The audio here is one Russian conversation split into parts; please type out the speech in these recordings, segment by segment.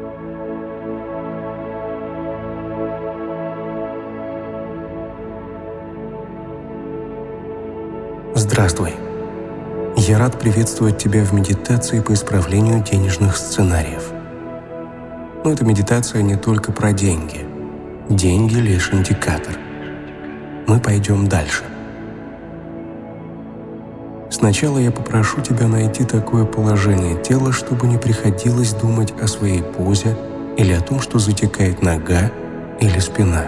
Здравствуй! Я рад приветствовать тебя в медитации по исправлению денежных сценариев. Но эта медитация не только про деньги. Деньги — лишь индикатор. Мы пойдем дальше. Сначала я попрошу тебя найти такое положение тела, чтобы не приходилось думать о своей позе или о том, что затекает нога или спина.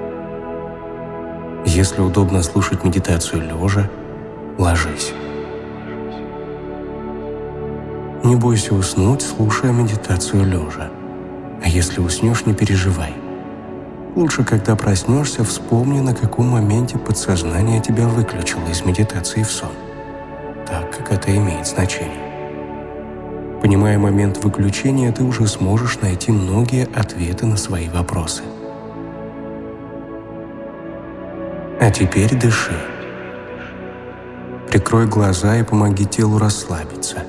Если удобно слушать медитацию лежа, ложись. Не бойся уснуть, слушая медитацию лежа. А если уснешь, не переживай. Лучше, когда проснешься, вспомни, на каком моменте подсознание тебя выключило из медитации в сон, так как это имеет значение. Понимая момент выключения, ты уже сможешь найти многие ответы на свои вопросы. А теперь дыши. Прикрой глаза и помоги телу расслабиться.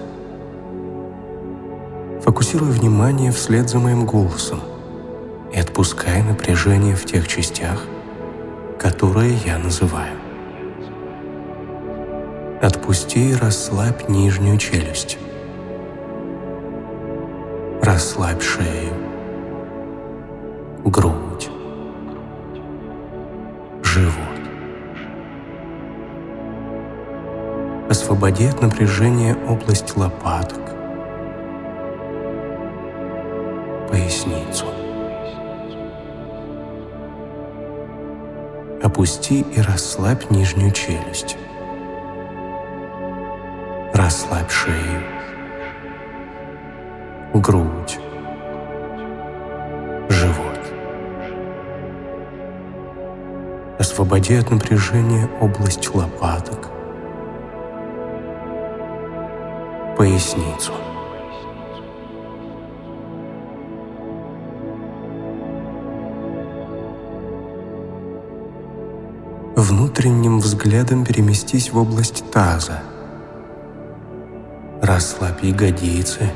Фокусируй внимание вслед за моим голосом и отпускай напряжение в тех частях, которые я называю. Отпусти и расслабь нижнюю челюсть. Расслабь шею, грудь, живот. Освободи от напряжения область лопаток, поясницу. Опусти и расслабь нижнюю челюсть. Расслабь шею, грудь, живот. Освободи от напряжения область лопаток, поясницу. Внутренним взглядом переместись в область таза. Расслабь ягодицы,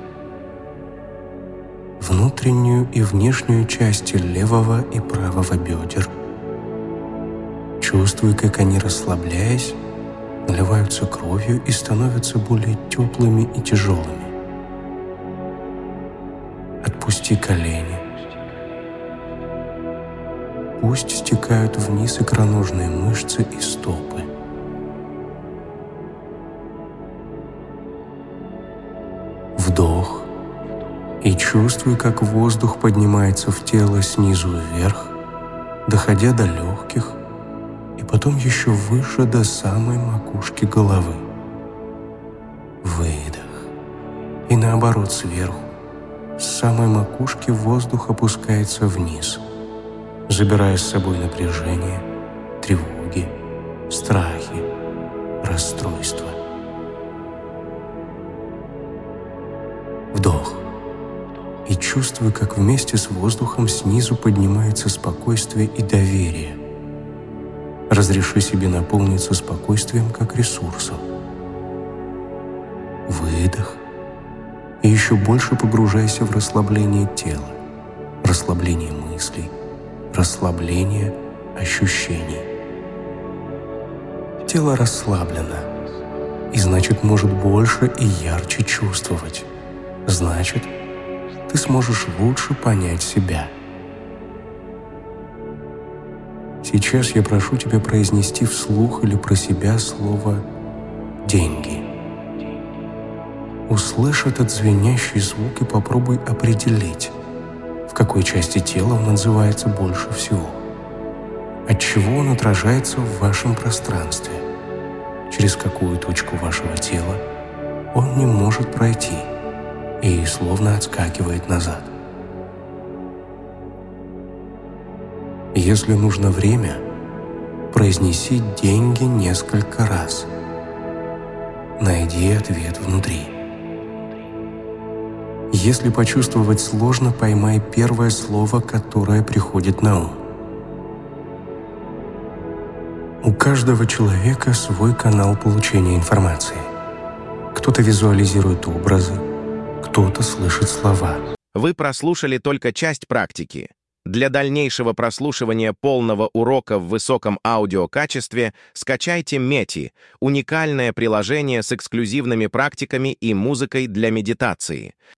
внутреннюю и внешнюю части левого и правого бедер. Чувствуй, как они, расслабляясь, наливаются кровью и становятся более теплыми и тяжелыми. Отпусти колени. Пусть стекают вниз икроножные мышцы и стопы. Вдох и чувствуй, как воздух поднимается в тело снизу вверх, доходя до легких, и потом еще выше до самой макушки головы. Выдох. И наоборот, сверху, с самой макушки воздух опускается вниз, забирая с собой напряжение, тревоги, страхи, расстройства. Вдох. И чувствуй, как вместе с воздухом снизу поднимается спокойствие и доверие. Разреши себе наполниться спокойствием как ресурсом. Выдох. И еще больше погружайся в расслабление тела, расслабление мыслей, расслабление ощущений. Тело расслаблено, и значит, может больше и ярче чувствовать. Значит, ты сможешь лучше понять себя. Сейчас я прошу тебя произнести вслух или про себя слово «деньги». Услышь этот звенящий звук и попробуй определить, в какой части тела он отзывается больше всего, от чего он отражается в вашем пространстве, через какую точку вашего тела он не может пройти и словно отскакивает назад. Если нужно время, произнеси «деньги» несколько раз. Найди ответ внутри. Если почувствовать сложно, поймай первое слово, которое приходит на ум. У каждого человека свой канал получения информации. Кто-то визуализирует образы, кто-то слышит слова, Вы прослушали только часть практики. Для дальнейшего прослушивания полного урока в высоком аудиокачестве скачайте Meti — уникальное приложение с эксклюзивными практиками и музыкой для медитации.